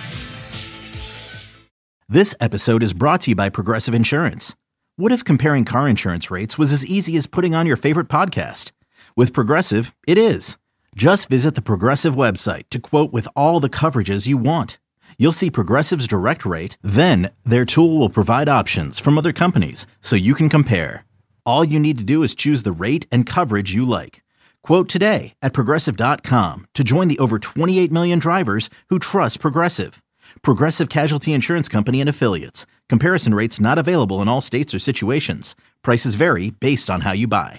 C: This episode is brought to you by Progressive Insurance. What if comparing car insurance rates was as easy as putting on your favorite podcast? With Progressive, it is. Just visit the Progressive website to quote with all the coverages you want. You'll see Progressive's direct rate, then their tool will provide options from other companies so you can compare. All you need to do is choose the rate and coverage you like. Quote today at Progressive dot com to join the over twenty-eight million drivers who trust Progressive. Progressive Casualty Insurance Company and Affiliates. Comparison rates not available in all states or situations. Prices vary based on how you buy.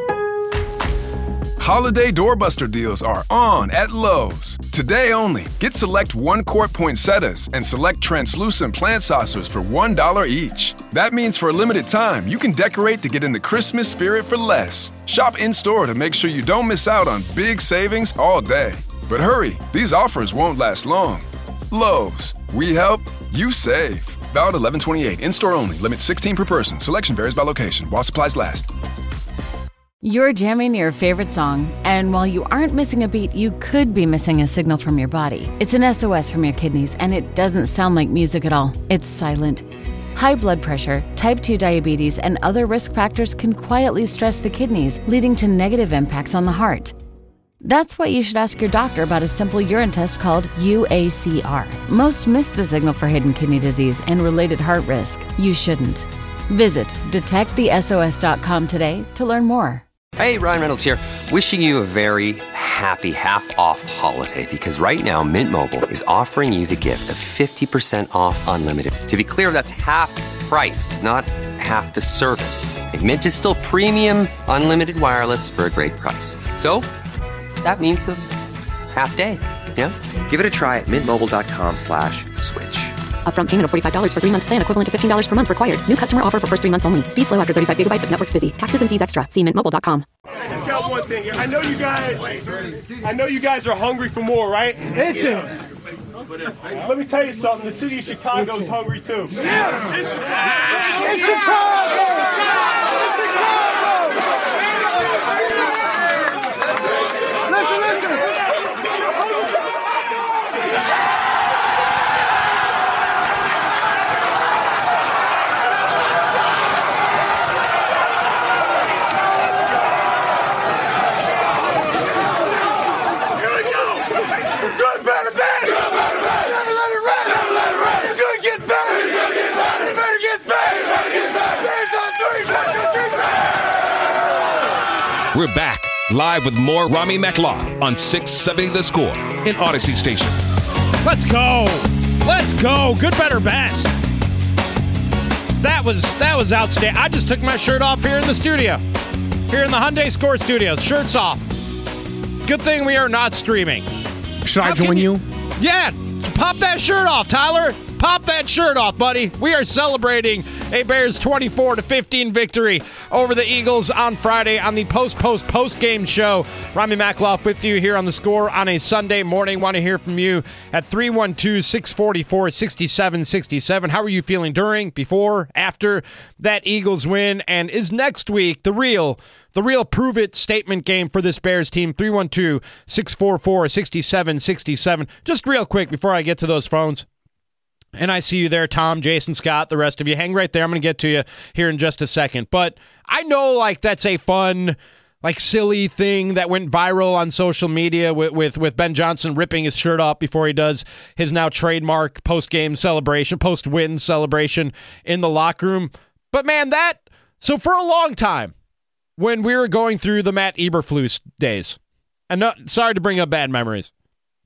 D: Holiday doorbuster deals are on at Lowe's. Today only, get select one-quart poinsettias and select translucent plant saucers for one dollar each. That means for a limited time, you can decorate to get in the Christmas spirit for less. Shop in-store to make sure you don't miss out on big savings all day. But hurry, these offers won't last long. Lowe's, we help, you save. Valid eleven twenty-eight, in-store only, limit sixteen per person. Selection varies by location, while supplies last.
S: You're jamming your favorite song, and while you aren't missing a beat, you could be missing a signal from your body. It's an S O S from your kidneys, and it doesn't sound like music at all. It's silent. High blood pressure, type two diabetes, and other risk factors can quietly stress the kidneys, leading to negative impacts on the heart. That's why you should ask your doctor about a simple urine test called U A C R. Most miss the signal for hidden kidney disease and related heart risk. You shouldn't. Visit detect the S O S dot com today to learn more.
L: Hey, Ryan Reynolds here, wishing you a very happy half-off holiday because right now Mint Mobile is offering you the gift of fifty percent off unlimited. To be clear, that's half price, not half the service. And Mint is still premium unlimited wireless for a great price. So, that means a half day, yeah? Give it a try at mintmobile.com slash switch.
M: Upfront payment of forty-five dollars for three-month plan equivalent to fifteen dollars per month required. New customer offer for first three months only. Speed slow after thirty-five gigabytes if network's busy. Taxes and fees extra. See mint mobile dot com.
T: I just got one thing here. I know you guys I know you guys are hungry for more, right? Itching. Let me tell you something. The city of Chicago is hungry too. Yeah. It's Chicago! It's Chicago! Listen, listen.
U: We're back, live with more Rami Makloff on six seventy The Score in Odyssey Station.
H: Let's go. Let's go. Good, better, best. That was that was outstanding. I just took my shirt off here in the studio. Here in the Hyundai Score Studios. Shirts off. Good thing we are not streaming.
I: Should I join you?
H: you? Yeah. Pop that shirt off, Tyler. Pop that shirt off, buddy. We are celebrating a Bears twenty-four to fifteen victory over the Eagles on Friday on the post-post-post-game show. Rami Makloff with you here on The Score on a Sunday morning. Want to hear from you at three one two, six four four, six seven six seven. How are you feeling during, before, after that Eagles win? And is next week the real, the real prove-it statement game for this Bears team? three one two, six four four, six seven six seven. Just real quick before I get to those phones. And I see you there, Tom, Jason, Scott, the rest of you. Hang right there. I'm going to get to you here in just a second. But I know, like, that's a fun, like, silly thing that went viral on social media with, with, with Ben Johnson ripping his shirt off before he does his now trademark post-game celebration, post-win celebration in the locker room. But, man, that, so for a long time, when we were going through the Matt Eberflus days, and no, sorry to bring up bad memories,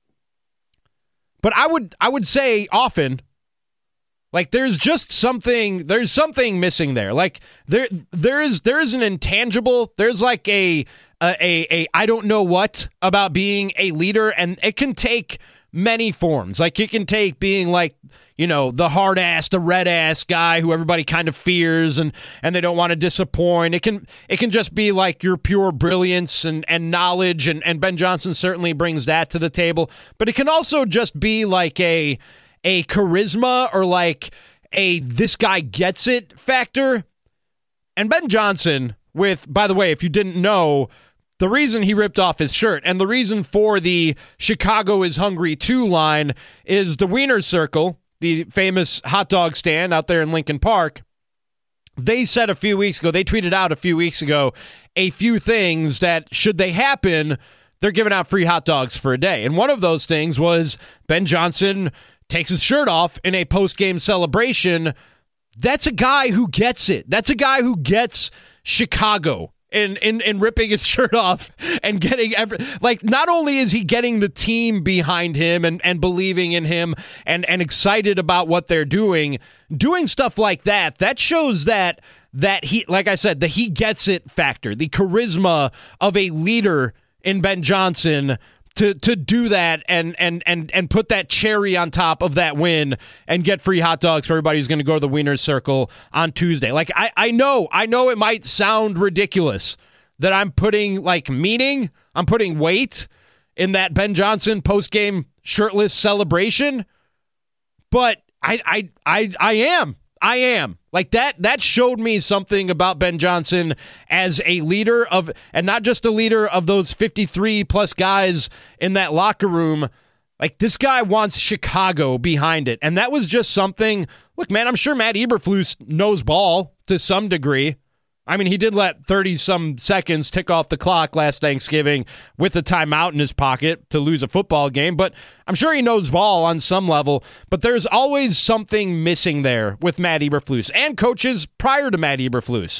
H: but I would I would say often, like, there's just something, there's something missing there. Like, there, there is, there is an intangible, there's like a, a, a, a, I don't know what about being a leader, and it can take many forms. Like, it can take being like, you know, the hard ass, the red ass guy who everybody kind of fears and, and they don't want to disappoint. It can, it can just be like your pure brilliance and, and knowledge. And, and Ben Johnson certainly brings that to the table, but it can also just be like a, a charisma or like a this guy gets it factor. And Ben Johnson, with, by the way, if you didn't know, the reason he ripped off his shirt and the reason for the Chicago is hungry too line is the Wiener Circle, the famous hot dog stand out there in Lincoln Park. They said a few weeks ago, they tweeted out a few weeks ago, a few things that should they happen, they're giving out free hot dogs for a day. And one of those things was Ben Johnson takes his shirt off in a post-game celebration. That's a guy who gets it. That's a guy who gets Chicago in, in, in ripping his shirt off and getting every, like, not only is he getting the team behind him and, and believing in him and, and excited about what they're doing, doing stuff like that, that shows that, that he, like I said, the he gets it factor, the charisma of a leader in Ben Johnson to to do that and and and and put that cherry on top of that win and get free hot dogs for everybody who's going to go to the Wiener Circle on Tuesday. Like, I, I know, I know it might sound ridiculous that I'm putting, like, meaning, I'm putting weight in that Ben Johnson post-game shirtless celebration, but I I I I am. I am. Like, that that showed me something about Ben Johnson as a leader of, and not just a leader of those fifty-three plus guys in that locker room. Like, this guy wants Chicago behind it. And that was just something, look, man, I'm sure Matt Eberflus knows ball to some degree. I mean, he did let thirty-some seconds tick off the clock last Thanksgiving with a timeout in his pocket to lose a football game, but I'm sure he knows ball on some level. But there's always something missing there with Matt Eberflus and coaches prior to Matt Eberflus.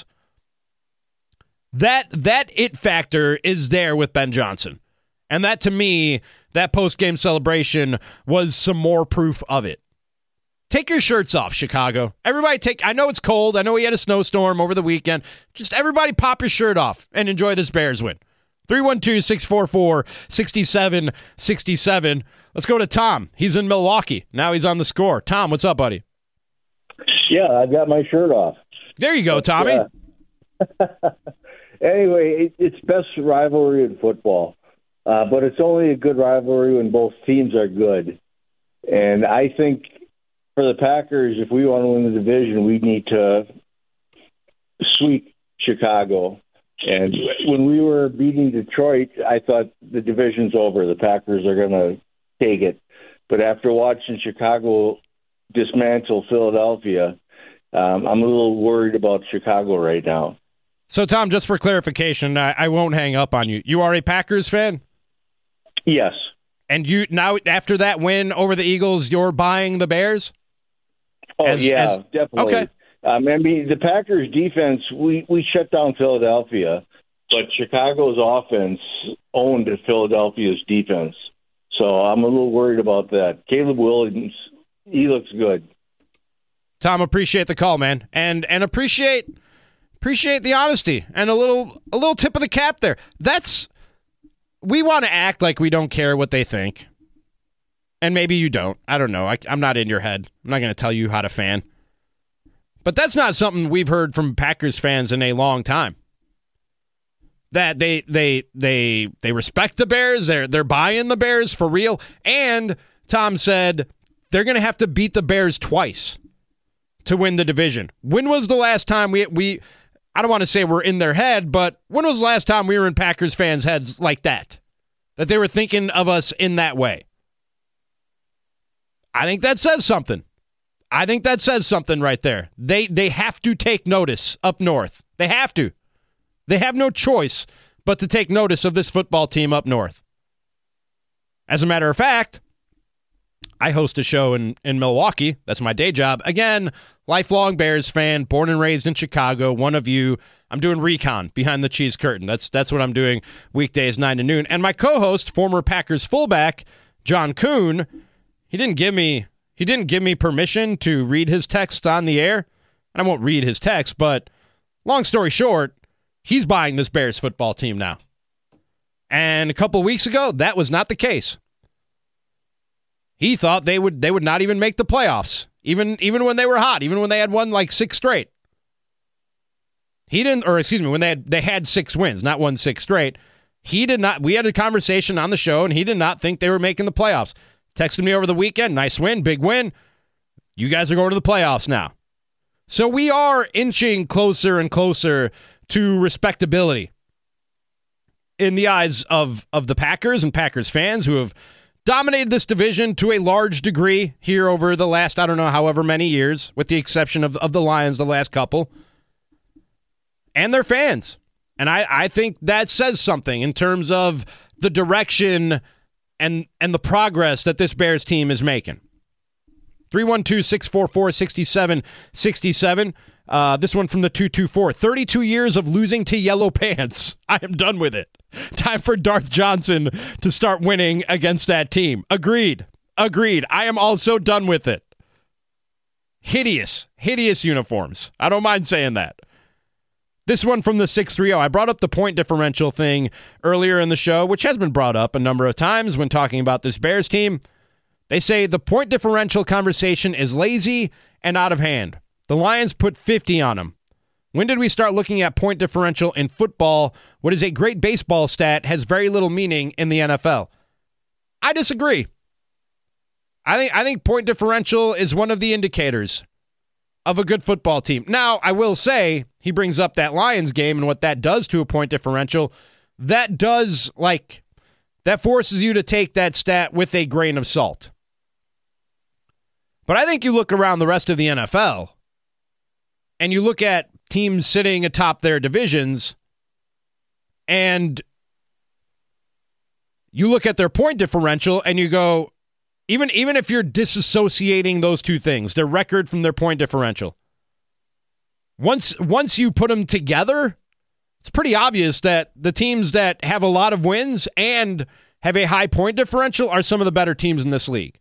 H: That, that it factor is there with Ben Johnson. And that, to me, that post-game celebration was some more proof of it. Take your shirts off, Chicago. Everybody take, I know it's cold. I know we had a snowstorm over the weekend. Just everybody pop your shirt off and enjoy this Bears win. three one two, six four four, six seven six seven. Let's go to Tom. He's in Milwaukee. Now he's on the score. Tom, what's up, buddy?
G: Yeah, I've got my shirt off.
H: There you go, Tommy.
G: Uh, anyway, it, it's best rivalry in football. Uh, but it's only a good rivalry when both teams are good. And I think for the Packers, if we want to win the division, we need to sweep Chicago. And when we were beating Detroit, I thought the division's over. The Packers are going to take it. But after watching Chicago dismantle Philadelphia, um, I'm a little worried about Chicago right now.
H: So, Tom, just for clarification, I, I won't hang up on you. You are a Packers fan?
G: Yes.
H: And you now, after that win over the Eagles, you're buying the Bears?
G: Oh,
H: as,
G: yeah,
H: as,
G: definitely.
H: Okay.
G: Um, I mean, the Packers' defense, we, we shut down Philadelphia, but Chicago's offense owned Philadelphia's defense. So I'm a little worried about that. Caleb Williams, he looks good.
H: Tom, appreciate the call, man. And and appreciate appreciate the honesty and a little a little tip of the cap there. That's, we want to act like we don't care what they think. And maybe you don't. I don't know. I, I'm not in your head. I'm not going to tell you how to fan. But that's not something we've heard from Packers fans in a long time. That they they they they respect the Bears. They're they're buying the Bears for real. And Tom said they're going to have to beat the Bears twice to win the division. When was the last time we we I don't want to say we're in their head, but when was the last time we were in Packers fans' heads like that? That they were thinking of us in that way? I think that says something. I think that says something right there. They they have to take notice up north. They have to. They have no choice but to take notice of this football team up north. As a matter of fact, I host a show in, in Milwaukee. That's my day job. Again, lifelong Bears fan, born and raised in Chicago. One of you. I'm doing recon behind the cheese curtain. That's that's what I'm doing weekdays, nine to noon. And my co-host, former Packers fullback, John Kuhn, he didn't give me he didn't give me permission to read his text on the air. And I won't read his text, but long story short, he's buying this Bears football team now. And a couple weeks ago, that was not the case. He thought they would they would not even make the playoffs, even even when they were hot, even when they had won like six straight. He didn't, or excuse me, when they had they had six wins, not won six straight. He did not. We had a conversation on the show, and he did not think they were making the playoffs. Texted me over the weekend, nice win, big win. You guys are going to the playoffs now. So we are inching closer and closer to respectability in the eyes of, of the Packers and Packers fans who have dominated this division to a large degree here over the last, I don't know, however many years, with the exception of, of the Lions the last couple, and their fans. And I, I think that says something in terms of the direction and and the progress that this Bears team is making. three one two, six four four, six seven six seven. Uh, this one from the two two four. thirty-two years of losing to yellow pants. I am done with it. Time for Darth Johnson to start winning against that team. Agreed. Agreed. I am also done with it. Hideous. Hideous uniforms. I don't mind saying that. This one from the six three zero. I brought up the point differential thing earlier in the show, which has been brought up a number of times when talking about this Bears team. They say the point differential conversation is lazy and out of hand. The Lions put fifty on them. When did we start looking at point differential in football? What is a great baseball stat has very little meaning in the N F L. I disagree. I think I think point differential is one of the indicators of a good football team. Now, I will say, he brings up that Lions game and what that does to a point differential. That does, like, that forces you to take that stat with a grain of salt. But I think you look around the rest of the N F L, and you look at teams sitting atop their divisions, and you look at their point differential, and you go, even, even if you're disassociating those two things, their record from their point differential, once, once you put them together, it's pretty obvious that the teams that have a lot of wins and have a high point differential are some of the better teams in this league.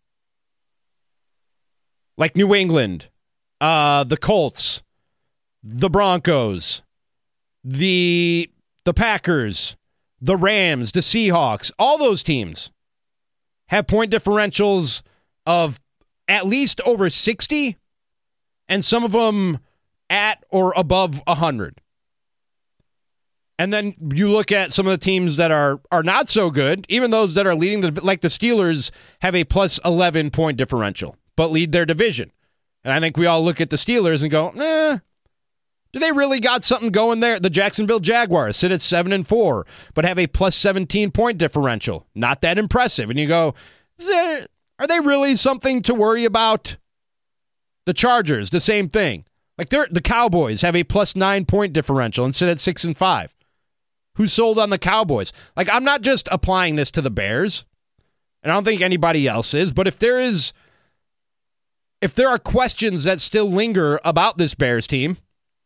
H: Like New England, uh, the Colts, the Broncos, the the Packers, the Rams, the Seahawks, all those teams have point differentials of at least over sixty, and some of them at or above one hundred. And then you look at some of the teams that are are not so good, even those that are leading, the, like the Steelers have a plus eleven point differential, but lead their division. And I think we all look at the Steelers and go, nah, do they really got something going there? The Jacksonville Jaguars sit at seven and four, but have a plus seventeen point differential. Not that impressive. And you go, is there, are they really something to worry about? The Chargers, the same thing. Like they're, the Cowboys have a plus nine point differential and sit at six and five. Who's sold on the Cowboys? Like, I'm not just applying this to the Bears, and I don't think anybody else is, but if there is, if there are questions that still linger about this Bears team,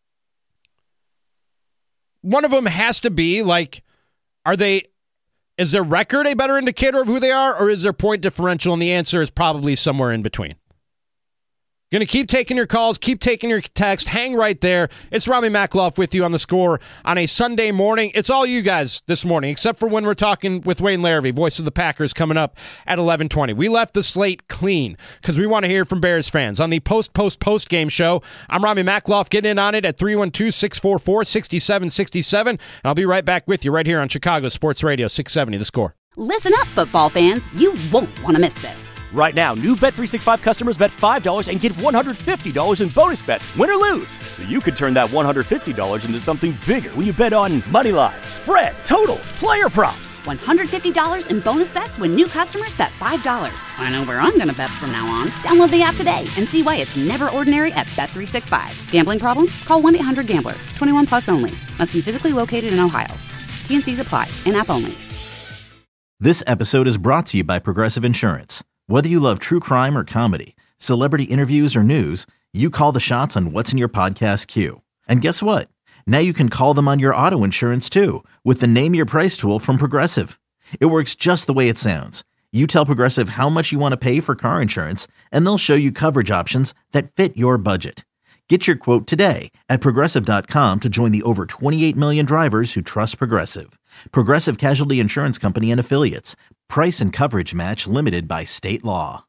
H: one of them has to be, like, are they, is their record a better indicator of who they are, or is their point differential? And the answer is probably somewhere in between. Going to keep taking your calls, keep taking your text. Hang right there. It's Rami Makloff with you on The Score on a Sunday morning. It's all you guys this morning, except for when we're talking with Wayne Larrivee, voice of the Packers, coming up at eleven twenty. We left the slate clean because we want to hear from Bears fans. On the post-post-post-game show, I'm Rami Makloff. Get in on it at three one two, six four four, six seven six seven. And I'll be right back with you right here on Chicago Sports Radio six seventy The Score.
A: Listen up, football fans. You won't want to miss this.
B: Right now, new Bet three sixty-five customers bet five dollars and get one hundred fifty dollars in bonus bets, win or lose. So you could turn that one hundred fifty dollars into something bigger when you bet on money line, spread, totals, player props.
A: one hundred fifty dollars in bonus bets when new customers bet five dollars. I know where I'm going to bet from now on. Download the app today and see why it's never ordinary at Bet three sixty-five. Gambling problem? Call one eight hundred gambler. twenty-one plus only. Must be physically located in Ohio. T N Cs apply. In-app only.
C: This episode is brought to you by Progressive Insurance. Whether you love true crime or comedy, celebrity interviews or news, you call the shots on what's in your podcast queue. And guess what? Now you can call them on your auto insurance too with the Name Your Price tool from Progressive. It works just the way it sounds. You tell Progressive how much you want to pay for car insurance, and they'll show you coverage options that fit your budget. Get your quote today at Progressive dot com to join the over twenty-eight million drivers who trust Progressive. Progressive Casualty Insurance Company and Affiliates. Price and coverage match limited by state law.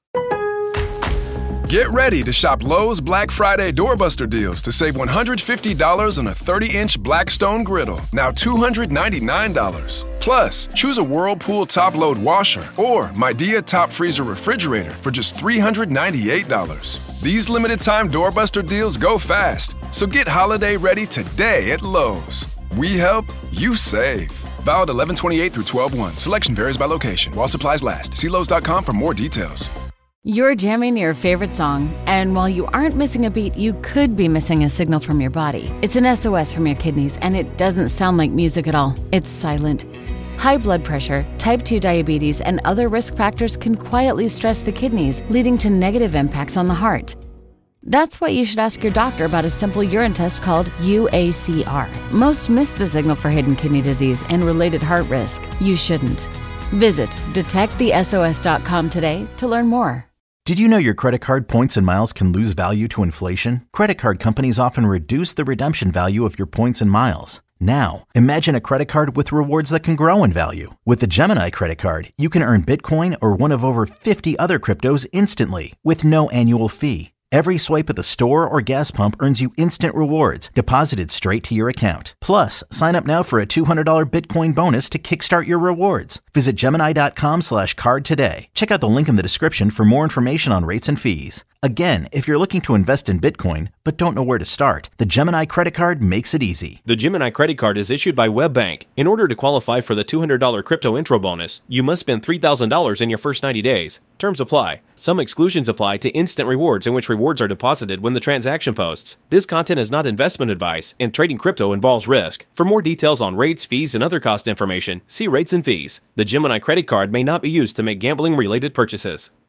D: Get ready to shop Lowe's Black Friday Doorbuster deals to save one hundred fifty dollars on a thirty-inch Blackstone griddle, now two hundred ninety-nine dollars. Plus, choose a Whirlpool top-load washer or Midea top freezer refrigerator for just three hundred ninety-eight dollars. These limited-time Doorbuster deals go fast, so get holiday ready today at Lowe's. We help, you save. Valid eleven twenty-eight through twelve one. Selection varies by location. While supplies last. See Lowe's dot com for more details.
S: You're jamming your favorite song, and while you aren't missing a beat, you could be missing a signal from your body. It's an S O S from your kidneys, and it doesn't sound like music at all. It's silent. High blood pressure, type two diabetes, and other risk factors can quietly stress the kidneys, leading to negative impacts on the heart. That's why you should ask your doctor about a simple urine test called U A C R. Most miss the signal for hidden kidney disease and related heart risk. You shouldn't. Visit detect the S O S dot com today to learn more.
C: Did you know your credit card points and miles can lose value to inflation? Credit card companies often reduce the redemption value of your points and miles. Now, imagine a credit card with rewards that can grow in value. With the Gemini credit card, you can earn Bitcoin or one of over fifty other cryptos instantly with no annual fee. Every swipe at the store or gas pump earns you instant rewards deposited straight to your account. Plus, sign up now for a two hundred dollars Bitcoin bonus to kickstart your rewards. Visit Gemini dot com slash card today. Check out the link in the description for more information on rates and fees. Again, if you're looking to invest in Bitcoin but don't know where to start, the Gemini credit card makes it easy.
E: The Gemini credit card is issued by WebBank. In order to qualify for the two hundred dollars crypto intro bonus, you must spend three thousand dollars in your first ninety days. Terms apply. Some exclusions apply to instant rewards, in which rewards are deposited when the transaction posts. This content is not investment advice, and trading crypto involves risk. For more details on rates, fees, and other cost information, see rates and fees. The Gemini credit card may not be used to make gambling-related purchases.